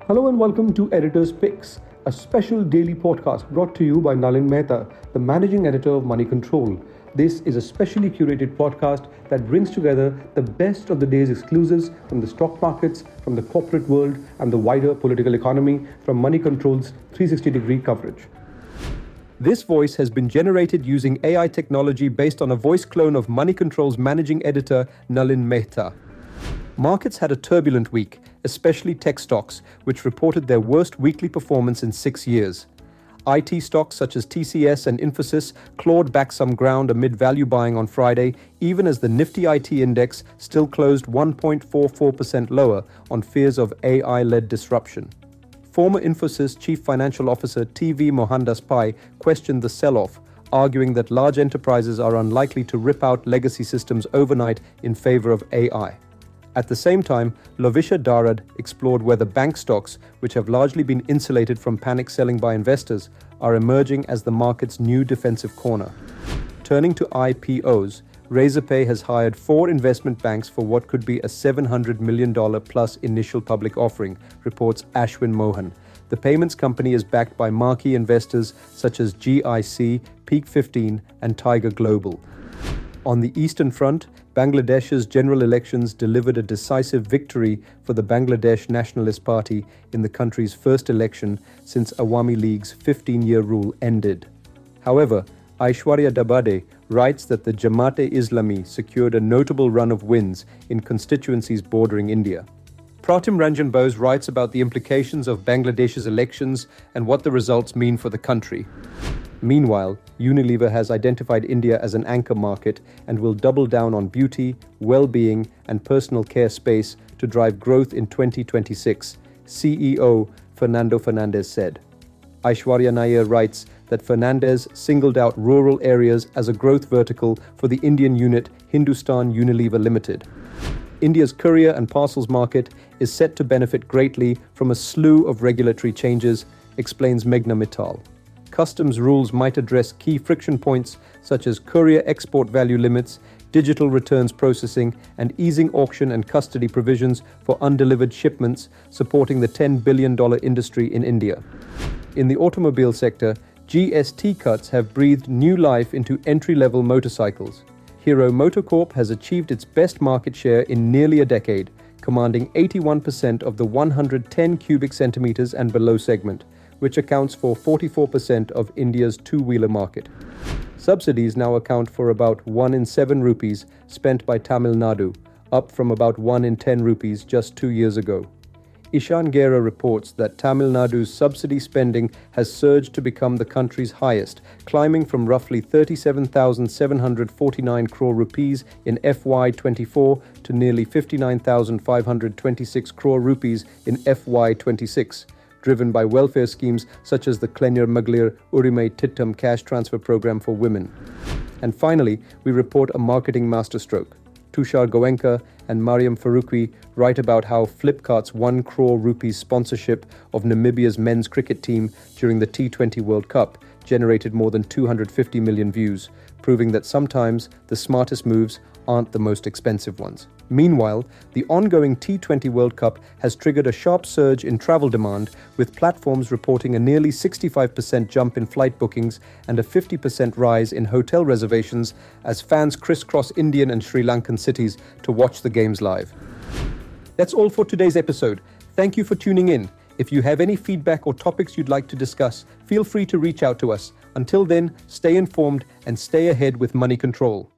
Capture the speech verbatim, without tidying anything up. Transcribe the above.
Hello and welcome to Editor's Picks, a special daily podcast brought to you by Nalin Mehta, the managing editor of Money Control. This is a specially curated podcast that brings together the best of the day's exclusives from the stock markets, from the corporate world, and the wider political economy from Money Control's three sixty degree coverage. This voice has been generated using A I technology based on a voice clone of Money Control's managing editor, Nalin Mehta. Markets had a turbulent week, especially tech stocks, which reported their worst weekly performance in six years. I T stocks such as T C S and Infosys clawed back some ground amid value buying on Friday, even as the Nifty I T index still closed one point four four percent lower on fears of A I-led disruption. Former Infosys Chief Financial Officer T V Mohandas Pai questioned the sell-off, arguing that large enterprises are unlikely to rip out legacy systems overnight in favor of A I. At the same time, Lovisha Darad explored whether bank stocks, which have largely been insulated from panic selling by investors, are emerging as the market's new defensive corner. Turning to I P Os, Razorpay has hired four investment banks for what could be a seven hundred million dollars plus initial public offering, reports Ashwin Mohan. The payments company is backed by marquee investors such as G I C, Peak fifteen, and Tiger Global. On the Eastern Front, Bangladesh's general elections delivered a decisive victory for the Bangladesh Nationalist Party in the country's first election since Awami League's fifteen-year rule ended. However, Aishwarya Dabade writes that the Jamaat-e-Islami secured a notable run of wins in constituencies bordering India. Pratim Ranjan Bose writes about the implications of Bangladesh's elections and what the results mean for the country. Meanwhile, Unilever has identified India as an anchor market and will double down on beauty, well-being, and personal care space to drive growth in twenty twenty-six, C E O Fernando Fernandez said. Aishwarya Nair writes that Fernandez singled out rural areas as a growth vertical for the Indian unit Hindustan Unilever Limited. India's courier and parcels market is set to benefit greatly from a slew of regulatory changes, explains Meghna Mittal. Customs rules might address key friction points such as courier export value limits, digital returns processing, and easing auction and custody provisions for undelivered shipments, supporting the ten billion dollars industry in India. In the automobile sector, G S T cuts have breathed new life into entry-level motorcycles. Hero MotoCorp has achieved its best market share in nearly a decade, commanding eighty-one percent of the one hundred ten cubic centimeters and below segment, which accounts for forty-four percent of India's two-wheeler market. Subsidies now account for about one in seven rupees spent by Tamil Nadu, up from about one in ten rupees just two years ago. Ishan Gera reports that Tamil Nadu's subsidy spending has surged to become the country's highest, climbing from roughly thirty-seven thousand seven hundred forty-nine crore rupees in F Y twenty-four to nearly fifty-nine thousand five hundred twenty-six crore rupees in F Y twenty-six. Driven by welfare schemes such as the Klenyar Maglir Urimai Tittam cash transfer program for women. And finally, we report a marketing masterstroke. Tushar Goenka and Mariam Faruqi write about how Flipkart's one crore rupees sponsorship of Namibia's men's cricket team during the T twenty World Cup generated more than two hundred fifty million views, proving that sometimes the smartest moves aren't the most expensive ones. Meanwhile, the ongoing T twenty World Cup has triggered a sharp surge in travel demand, with platforms reporting a nearly sixty-five percent jump in flight bookings and a fifty percent rise in hotel reservations as fans crisscross Indian and Sri Lankan cities to watch the games live. That's all for today's episode. Thank you for tuning in. If you have any feedback or topics you'd like to discuss, feel free to reach out to us. Until then, stay informed and stay ahead with Money Control.